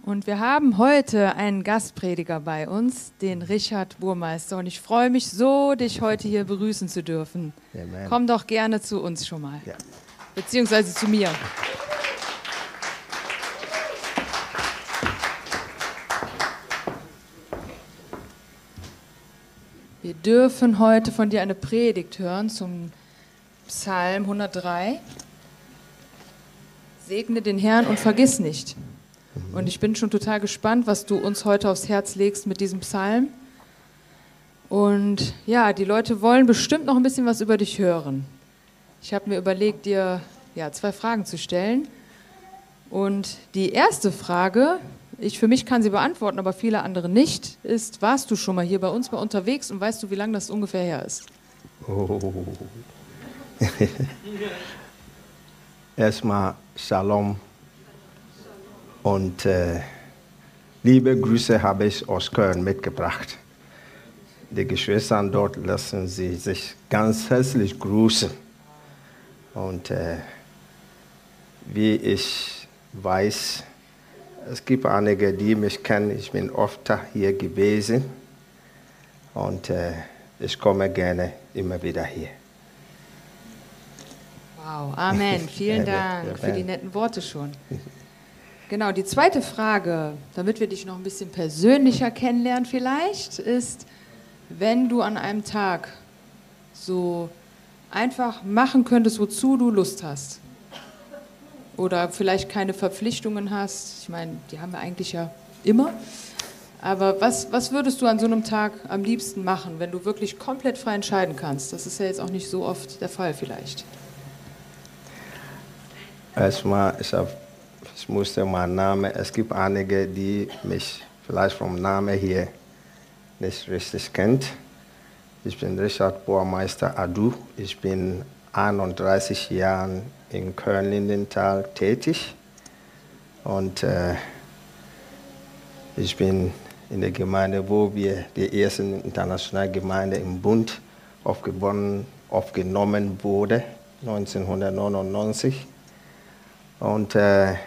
Und wir haben heute einen Gastprediger bei uns, den Richard Burmeister. Und ich freue mich so, dich heute hier begrüßen zu dürfen. Amen. Komm doch gerne zu uns schon mal, Ja. beziehungsweise zu mir. Wir dürfen heute von dir eine Predigt hören zum Psalm 103. Segne den Herrn und vergiss nicht. Und ich bin schon total gespannt, was du uns heute aufs Herz legst mit diesem Psalm. Und ja, die Leute wollen bestimmt noch ein bisschen was über dich hören. Ich habe mir überlegt, dir 2 Fragen zu stellen. Und die erste Frage, für mich kann sie beantworten, aber viele andere nicht, ist, warst du schon mal hier bei uns mal unterwegs und weißt du, wie lange das ungefähr her ist? Oh. Erstmal Shalom und liebe Grüße habe ich aus Köln mitgebracht. Die Geschwister dort lassen sie sich ganz herzlich grüßen. Und wie ich weiß, es gibt einige, die mich kennen. Ich bin oft hier gewesen und ich komme gerne immer wieder hier. Wow, Amen. Vielen Dank für die netten Worte schon. Genau, die zweite Frage, damit wir dich noch ein bisschen persönlicher kennenlernen vielleicht, ist, wenn du an einem Tag so einfach machen könntest, wozu du Lust hast oder vielleicht keine Verpflichtungen hast, ich meine, die haben wir eigentlich ja immer, aber was würdest du an so einem Tag am liebsten machen, wenn du wirklich komplett frei entscheiden kannst? Das ist ja jetzt auch nicht so oft der Fall vielleicht. Erstmal, ich musste meinen Namen, es gibt einige, die mich vielleicht vom Namen hier nicht richtig kennt. Ich bin Richard Burmeister Adu. Ich bin 31 Jahre in Köln-Lindenthal tätig. Und ich bin in der Gemeinde, wo wir die erste internationale Gemeinde im Bund aufgenommen wurde, 1999. Und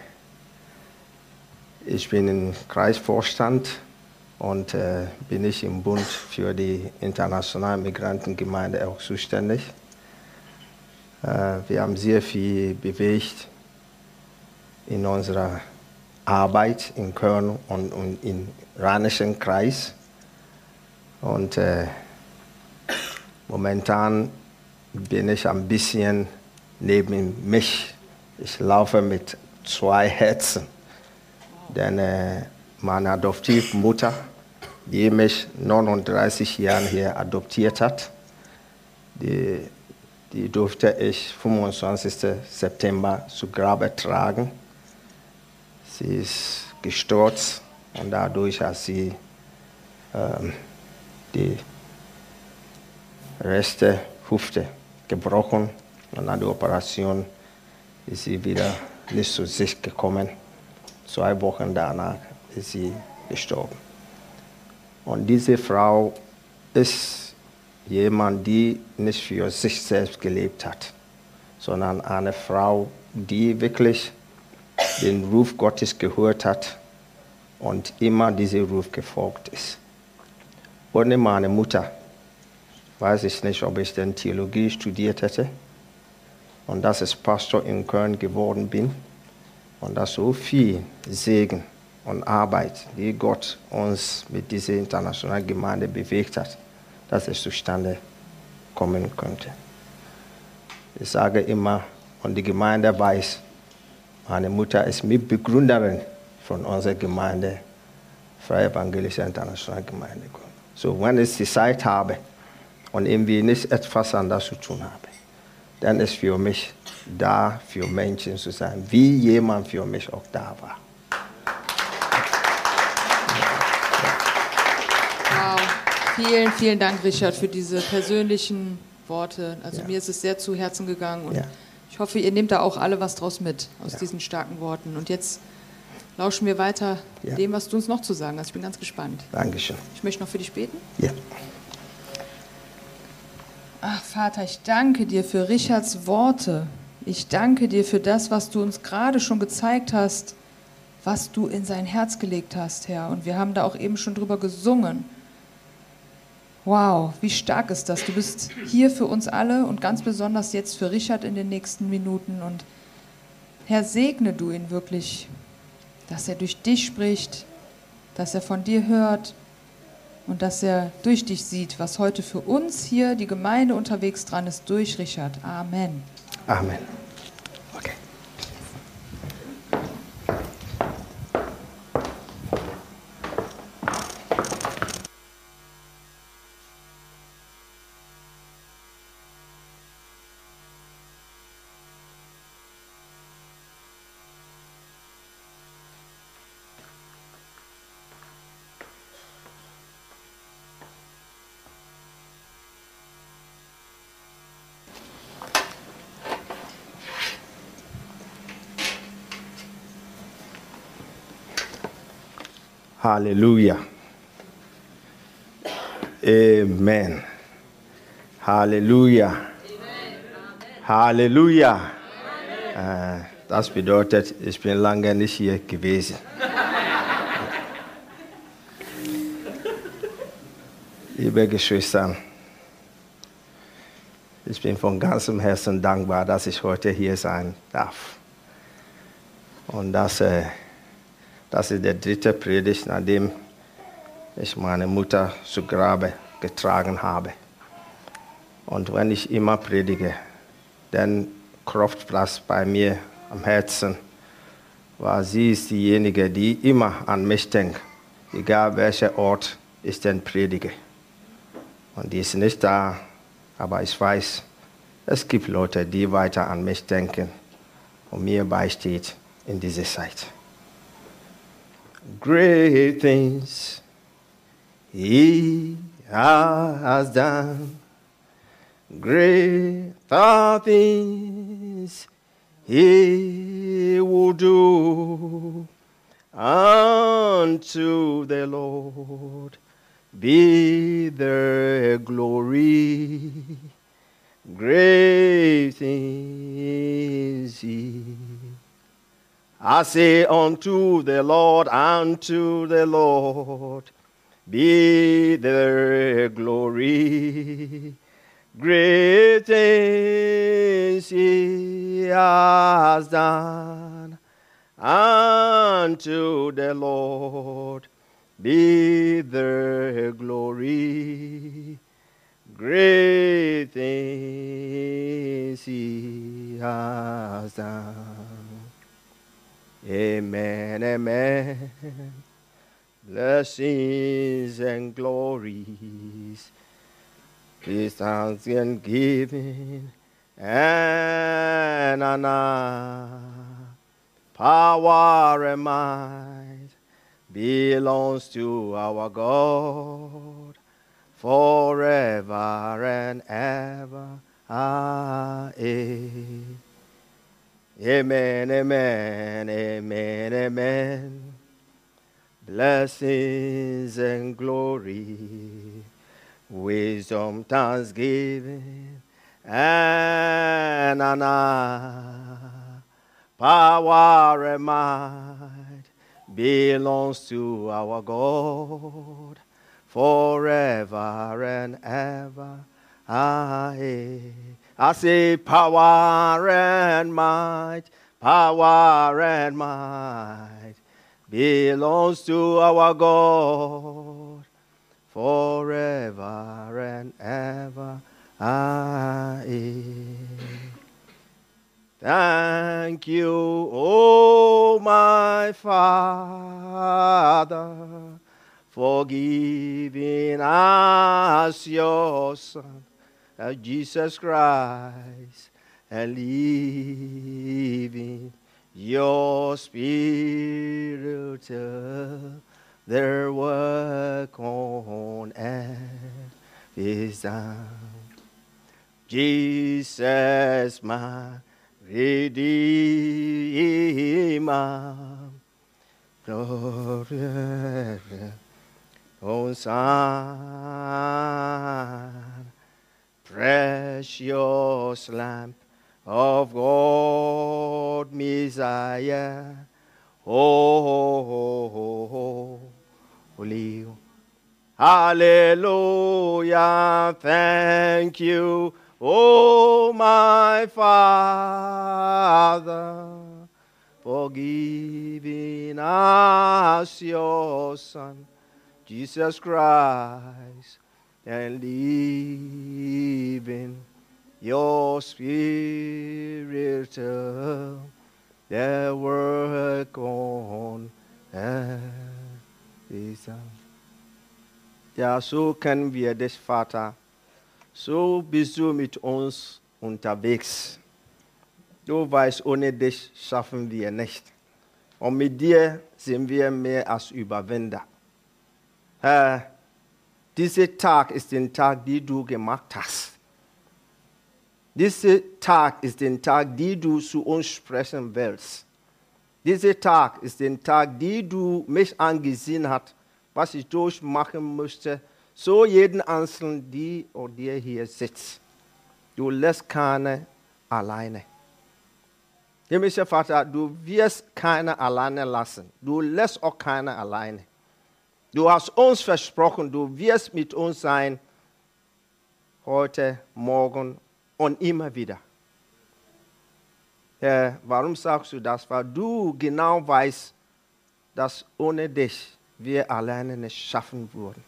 ich bin im Kreisvorstand und bin ich im Bund für die internationale Migrantengemeinde auch zuständig. Wir haben sehr viel bewegt in unserer Arbeit in Köln und im Rheinischen Kreis. Und momentan bin ich ein bisschen neben mich. Ich laufe mit 2 Herzen, denn meine Adoptivmutter, die mich 39 Jahre hier adoptiert hat, die durfte ich 25. September zu Grabe tragen. Sie ist gestürzt und dadurch hat sie die rechte Hüfte gebrochen und nach der Operation ist sie wieder nicht zu sich gekommen. 2 Wochen danach ist sie gestorben. Und diese Frau ist jemand, die nicht für sich selbst gelebt hat, sondern eine Frau, die wirklich den Ruf Gottes gehört hat und immer diesem Ruf gefolgt ist. Ohne meine Mutter weiß ich nicht, ob ich denn Theologie studiert hätte und dass ich Pastor in Köln geworden bin und dass so viel Segen und Arbeit, die Gott uns mit dieser internationalen Gemeinde bewegt hat, dass es zustande kommen könnte. Ich sage immer, und die Gemeinde weiß, meine Mutter ist Mitbegründerin von unserer Gemeinde, Freie Evangelische Internationale Gemeinde. So, wenn ich die Zeit habe und irgendwie nicht etwas anderes zu tun habe, dann ist für mich da, für Menschen zu sein, wie jemand für mich auch da war. Wow. Vielen, vielen Dank, Richard, für diese persönlichen Worte. Also mir ist es sehr zu Herzen gegangen und ich hoffe, ihr nehmt da auch alle was draus mit, aus diesen starken Worten. Und jetzt lauschen wir weiter dem, was du uns noch zu sagen hast. Ich bin ganz gespannt. Dankeschön. Ich möchte noch für dich beten. Ja. Ach, Vater, ich danke dir für Richards Worte. Ich danke dir für das, was du uns gerade schon gezeigt hast, was du in sein Herz gelegt hast, Herr. Und wir haben da auch eben schon drüber gesungen. Wow, wie stark ist das? Du bist hier für uns alle und ganz besonders jetzt für Richard in den nächsten Minuten. Und Herr, segne du ihn wirklich, dass er durch dich spricht, dass er von dir hört und dass er durch dich sieht, was heute für uns hier, die Gemeinde unterwegs dran ist, durch Richard. Amen. Amen. Okay. Hallelujah. Amen. Halleluja. Halleluja. Das bedeutet, ich bin lange nicht hier gewesen. Liebe Geschwister, ich bin von ganzem Herzen dankbar, dass ich heute hier sein darf. Und das ist der dritte Predigt, nachdem ich meine Mutter zu Grabe getragen habe. Und wenn ich immer predige, dann klopft das bei mir am Herzen, weil sie ist diejenige, die immer an mich denkt, egal welcher Ort ich denn predige. Und die ist nicht da, aber ich weiß, es gibt Leute, die weiter an mich denken und mir beisteht in dieser Zeit. Great things He has done, greater things He will do. Unto the Lord be the glory, great things He. I say unto the Lord be the glory, great things He has done. Unto the Lord be the glory, great things He has done. Amen, amen. Blessings and glories, peace, thanksgiving, and honor, power and might belongs to our God forever and ever. Amen. Amen, amen, amen, amen. Blessings and glory, wisdom, thanksgiving, and honor, power and might belongs to our God forever and ever. Amen. I say power and might belongs to our God forever and ever. Amen. Thank you, oh my Father, for giving us your Son, Jesus Christ, and leaving your Spirit till their work on earth is done. Jesus, my Redeemer, glorious, oh Son, precious Lamb of God, Messiah, holy. Hallelujah, thank you, oh my Father, for giving us your Son, Jesus Christ, and leaving your Spirit the work on earth. Ja, so können wir dich, Vater. So bist du mit uns unterwegs. Du weißt, ohne dich schaffen wir nicht. Und mit dir sind wir mehr als Überwinder. Dieser Tag ist der Tag, den du gemacht hast. Dieser Tag ist der Tag, den du zu uns sprechen willst. Dieser Tag ist der Tag, den du mich angesehen hast, was ich durchmachen musste, so jeden Einzelnen, der hier sitzt. Du lässt keine alleine. Himmlischer Vater, du wirst keine alleine lassen. Du lässt auch keine alleine. Du hast uns versprochen, du wirst mit uns sein, heute, morgen und immer wieder. Warum sagst du das? Weil du genau weißt, dass ohne dich wir alleine nicht schaffen würden.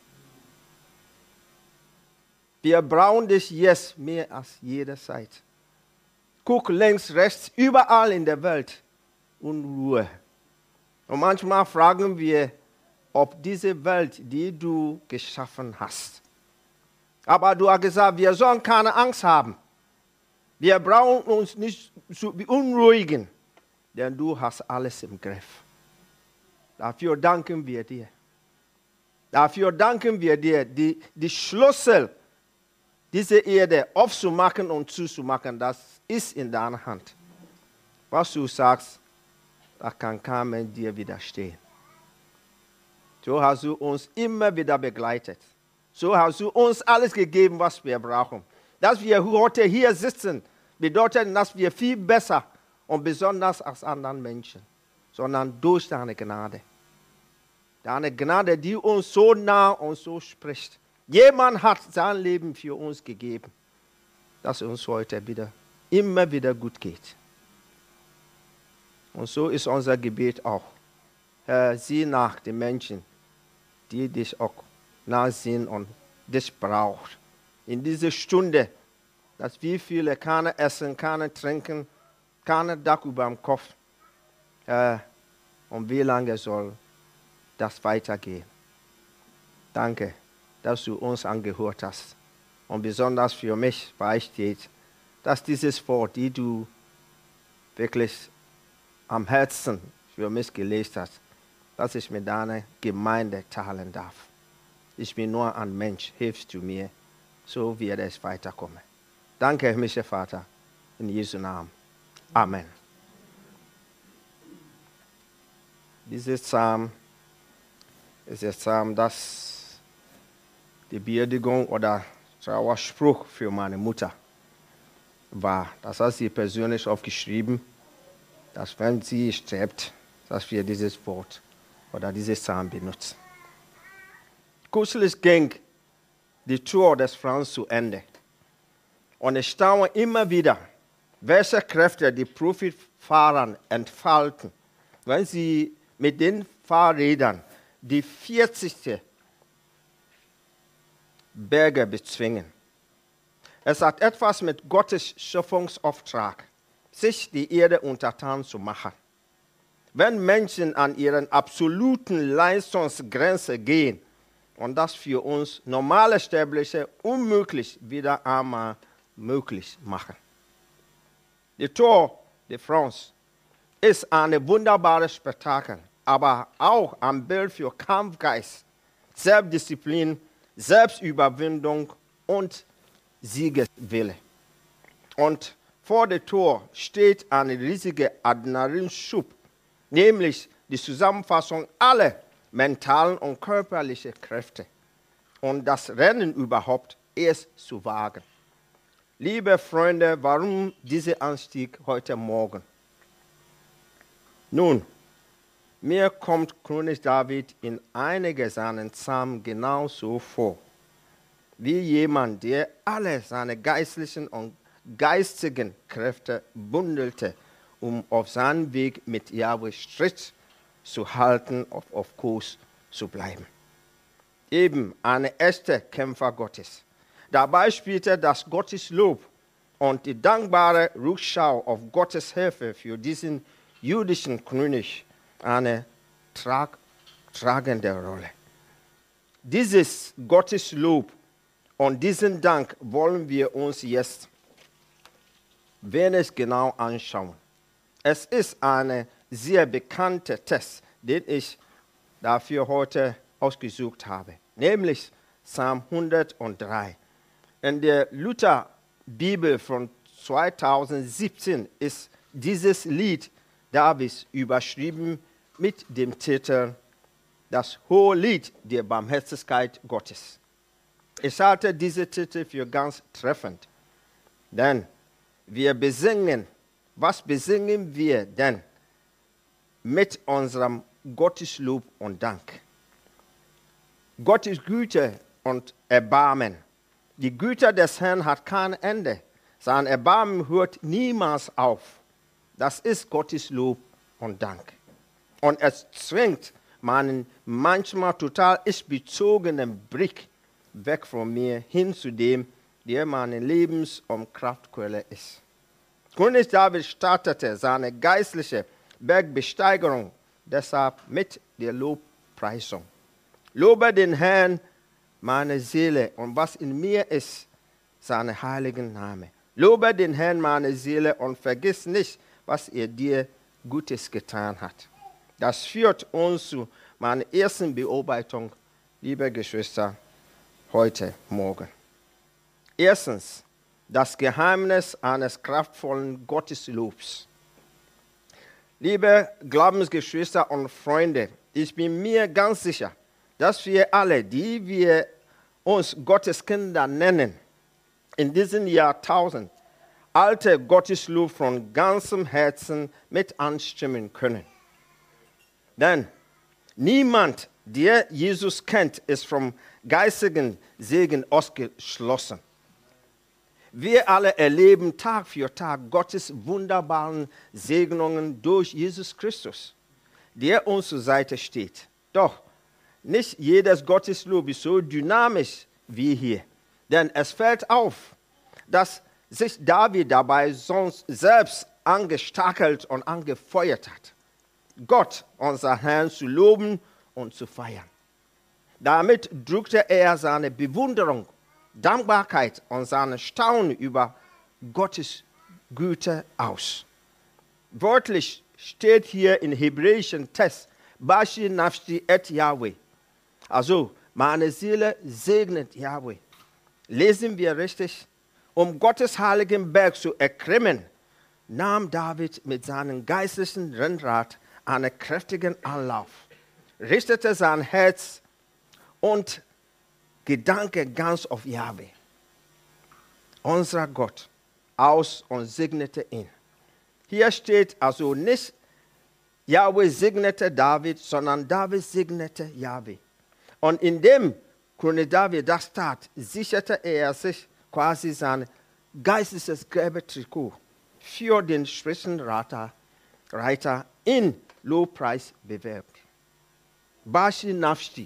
Wir brauchen dich jetzt mehr als jederzeit. Guck links, rechts, überall in der Welt Unruhe. Und manchmal fragen wir, ob diese Welt, die du geschaffen hast. Aber du hast gesagt, wir sollen keine Angst haben. Wir brauchen uns nicht zu beunruhigen, denn du hast alles im Griff. Dafür danken wir dir. Dafür danken wir dir, die Schlüssel dieser Erde aufzumachen und zuzumachen, das ist in deiner Hand. Was du sagst, da kann kein Mensch dir widerstehen. So hast du uns immer wieder begleitet. So hast du uns alles gegeben, was wir brauchen. Dass wir heute hier sitzen, bedeutet, dass wir viel besser und besonders als anderen Menschen, sondern durch deine Gnade. Deine Gnade, die uns so nah und so spricht. Jemand hat sein Leben für uns gegeben, dass es uns heute immer wieder gut geht. Und so ist unser Gebet auch. Herr, sieh nach den Menschen, die dich auch nachsehen und dich brauchen. In dieser Stunde, dass wir viele keine essen, keine trinken, keine Dach über dem Kopf. Und wie lange soll das weitergehen? Danke, dass du uns angehört hast. Und besonders für mich beisteht, dass dieses Wort, die du wirklich am Herzen für mich gelesen hast, dass ich mit deiner Gemeinde teilen darf. Ich bin nur ein Mensch, hilfst du mir, so wird es weiterkommen. Danke, himmlischer Vater, in Jesu Namen. Amen. Dieser Psalm ist der Psalm, das die Beerdigung oder Trauerspruch für meine Mutter war. Das hat sie persönlich aufgeschrieben, dass wenn sie stirbt, dass wir dieses Wort oder dieses Psalm benutzen. Kürzlich ging die Tour des Franz zu Ende. Und ich staune immer wieder, welche Kräfte die Profitfahrer entfalten, wenn sie mit den Fahrrädern die 40. Berge bezwingen. Es hat etwas mit Gottes Schöpfungsauftrag, sich die Erde untertan zu machen. Wenn Menschen an ihren absoluten Leistungsgrenze gehen und das für uns normale Sterbliche unmöglich wieder einmal möglich machen. Die Tour de France ist ein wunderbares Spektakel, aber auch ein Bild für Kampfgeist, Selbstdisziplin, Selbstüberwindung und Siegeswille. Und vor der Tour steht ein riesiger Adrenalinschub, nämlich die Zusammenfassung aller mentalen und körperlichen Kräfte und das Rennen überhaupt erst zu wagen. Liebe Freunde, warum dieser Anstieg heute Morgen? Nun, Mir kommt König David in einigen seiner Psalmen genauso vor, wie jemand, der alle seine geistlichen und geistigen Kräfte bundelte, um auf seinem Weg mit Jahwe Schritt zu halten, auf Kurs zu bleiben. Eben ein echter Kämpfer Gottes. Dabei spielte das Gotteslob und die dankbare Rückschau auf Gottes Hilfe für diesen jüdischen König eine tragende Rolle. Dieses Gotteslob und diesen Dank wollen wir uns jetzt wenig genau anschauen. Es ist ein sehr bekannter Text, den ich dafür heute ausgesucht habe, nämlich Psalm 103. In der Lutherbibel von 2017 ist dieses Lied Davids überschrieben mit dem Titel Das Hohelied der Barmherzigkeit Gottes. Ich halte diesen Titel für ganz treffend, denn was besingen wir denn mit unserem Gotteslob und Dank? Gottes Güte und Erbarmen. Die Güte des Herrn hat kein Ende. Sein Erbarmen hört niemals auf. Das ist Gottes Lob und Dank. Und es zwingt meinen manchmal total ich-bezogenen Blick weg von mir hin zu dem, der meine Lebens- und Kraftquelle ist. König David startete seine geistliche Bergbesteigerung deshalb mit der Lobpreisung. Lobe den Herrn, meine Seele, und was in mir ist, seinen heiligen Namen. Lobe den Herrn, meine Seele, und vergiss nicht, was er dir Gutes getan hat. Das führt uns zu meiner ersten Beobachtung, liebe Geschwister, heute Morgen. Erstens, das Geheimnis eines kraftvollen Gotteslobs. Liebe Glaubensgeschwister und Freunde, ich bin mir ganz sicher, dass wir alle, die wir uns Gotteskinder nennen, in diesem Jahrtausend alte Gotteslob von ganzem Herzen mit anstimmen können. Denn niemand, der Jesus kennt, ist vom geistigen Segen ausgeschlossen. Wir alle erleben Tag für Tag Gottes wunderbaren Segnungen durch Jesus Christus, der uns zur Seite steht. Doch nicht jedes Gotteslob ist so dynamisch wie hier. Denn es fällt auf, dass sich David dabei sonst selbst angestakelt und angefeuert hat, Gott, unser Herrn, zu loben und zu feiern. Damit drückte er seine Bewunderung, Dankbarkeit und seine Staunen über Gottes Güte aus. Wörtlich steht hier im hebräischen Text, Bashi nafshi et Yahweh. Also, meine Seele segnet Yahweh. Lesen wir richtig? Um Gottes heiligen Berg zu erklimmen, nahm David mit seinem geistlichen Rennrad einen kräftigen Anlauf, richtete sein Herz und Gedanke ganz auf Yahweh, unser Gott, aus und segnete ihn. Hier steht also nicht, Yahweh segnete David, sondern David segnete Yahweh. Und indem König David das tat, sicherte er sich quasi sein geistliches gelbe Trikot für den Spitzenreiter in Lobpreisbewerb. Bashi nafshi.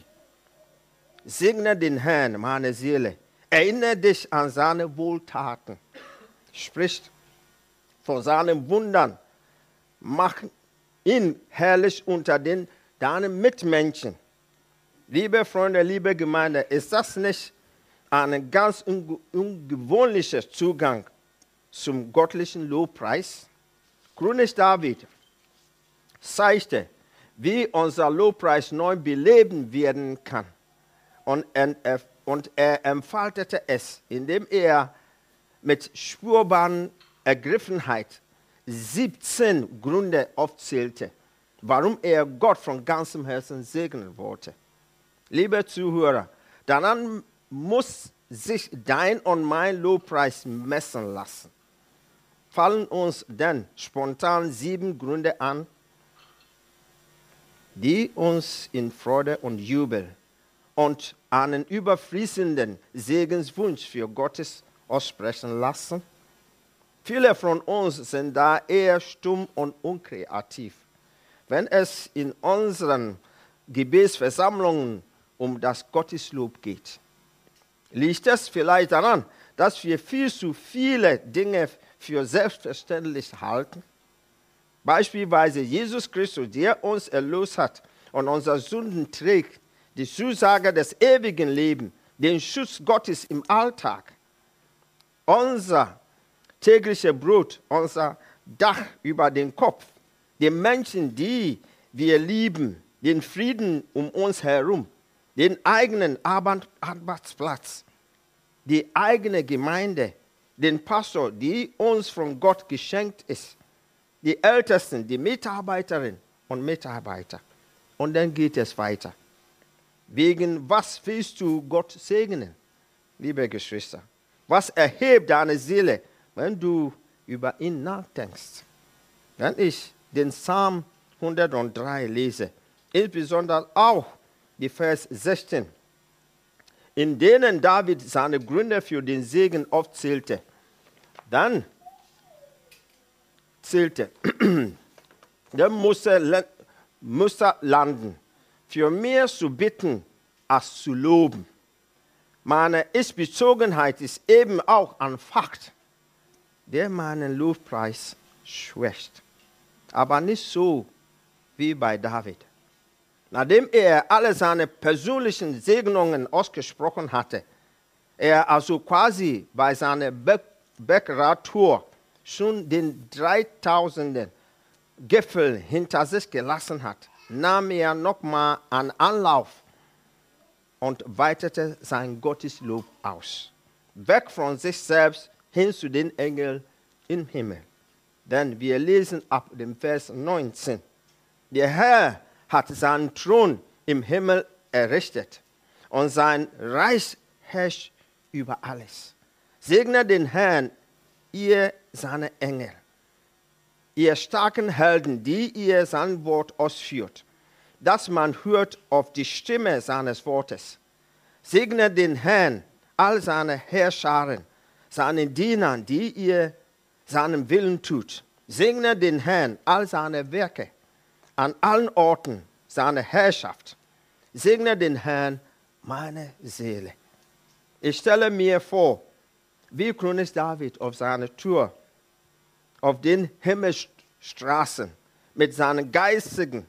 Segne den Herrn, meine Seele. Erinnere dich an seine Wohltaten. Spricht von seinen Wundern. Mach ihn herrlich unter deinen Mitmenschen. Liebe Freunde, liebe Gemeinde, ist das nicht ein ganz ungewöhnlicher Zugang zum göttlichen Lobpreis? König David zeigte, wie unser Lobpreis neu beleben werden kann. Und er entfaltete es, indem er mit spürbarer Ergriffenheit 17 Gründe aufzählte, warum er Gott von ganzem Herzen segnen wollte. Liebe Zuhörer, daran muss sich dein und mein Lobpreis messen lassen. Fallen uns denn spontan 7 Gründe an? die uns in Freude und Jubel und einen überfließenden Segenswunsch für Gottes aussprechen lassen? Viele von uns sind da eher stumm und unkreativ, wenn es in unseren Gebetsversammlungen um das Gotteslob geht. Liegt es vielleicht daran, dass wir viel zu viele Dinge für selbstverständlich halten? Beispielsweise Jesus Christus, der uns erlöst hat und unsere Sünden trägt, die Zusage des ewigen Lebens, den Schutz Gottes im Alltag, unser tägliches Brot, unser Dach über den Kopf, die Menschen, die wir lieben, den Frieden um uns herum, den eigenen Arbeitsplatz, die eigene Gemeinde, den Pastor, die uns von Gott geschenkt ist, die Ältesten, die Mitarbeiterinnen und Mitarbeiter. Und dann geht es weiter. Wegen was willst du Gott segnen, liebe Geschwister? Was erhebt deine Seele, wenn du über ihn nachdenkst? Wenn ich den Psalm 103 lese, insbesondere auch die Vers 16, in denen David seine Gründe für den Segen aufzählte, dann der muss er landen, für mehr zu bitten als zu loben. Meine Ich-Bezogenheit ist eben auch ein Fakt, der meinen Lobpreis schwächt. Aber nicht so wie bei David. Nachdem er alle seine persönlichen Segnungen ausgesprochen hatte, er also quasi bei seiner Bäckerei-Tour schon den 3000. Gipfel hinter sich gelassen hat, nahm er nochmal einen Anlauf und weitete sein Gotteslob aus. Weg von sich selbst hin zu den Engeln im Himmel. Denn wir lesen ab dem Vers 19. Der Herr hat seinen Thron im Himmel errichtet und sein Reich herrscht über alles. Segne den Herrn, ihr seine Engel, ihr starken Helden, die ihr sein Wort ausführt, dass man hört auf die Stimme seines Wortes. Segne den Herrn, all seine Herrscharen, seinen Dienern, die ihr seinen Willen tut. Segne den Herrn, all seine Werke, an allen Orten seine Herrschaft. Segne den Herrn, meine Seele. Ich stelle mir vor, wie König David auf seiner Tour, auf den Himmelsstraßen, mit seinem geistlichen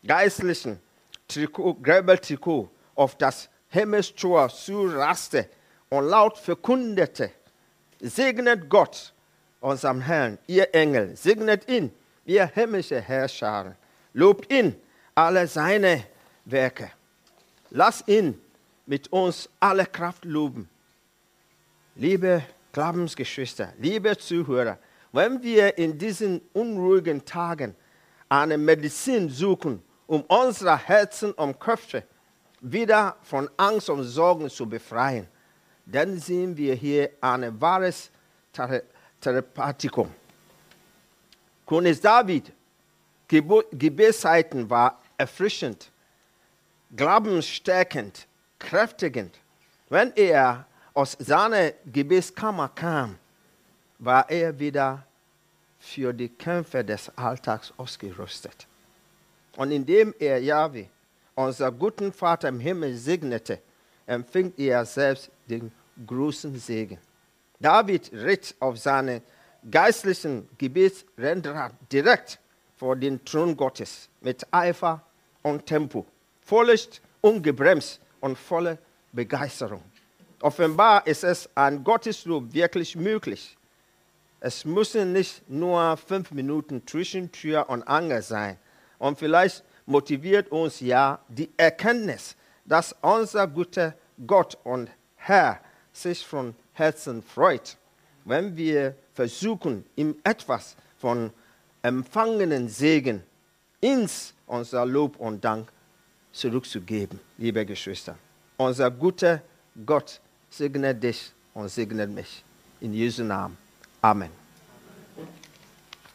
Gräbeltrikot auf das Himmelstor zuraste und laut verkündete: Segnet Gott, unserem Herrn, ihr Engel, segnet ihn, ihr himmlische Herrscher, lobt ihn, alle seine Werke. Lass ihn mit uns alle Kraft loben. Liebe Glaubensgeschwister, liebe Zuhörer, wenn wir in diesen unruhigen Tagen eine Medizin suchen, um unsere Herzen und Köpfe wieder von Angst und Sorgen zu befreien, dann sehen wir hier ein wahres Therapeutikum. König David, Gebetszeiten war erfrischend, glaubensstärkend, kräftigend. Wenn er aus seiner Gebetskammer kam, war er wieder für die Kämpfe des Alltags ausgerüstet. Und indem er Jahwe, unser guten Vater im Himmel, segnete, empfing er selbst den großen Segen. David ritt auf seine geistlichen Gebetsrennrad direkt vor den Thron Gottes mit Eifer und Tempo, völlig ungebremst und voller Begeisterung. Offenbar ist es an Gotteslob wirklich möglich. Es müssen nicht nur 5 Minuten zwischen Tür und Angel sein. Und vielleicht motiviert uns ja die Erkenntnis, dass unser guter Gott und Herr sich von Herzen freut, wenn wir versuchen, ihm etwas von empfangenen Segen ins unser Lob und Dank zurückzugeben, liebe Geschwister. Unser guter Gott segne dich und segne mich. In Jesu Namen. Amen.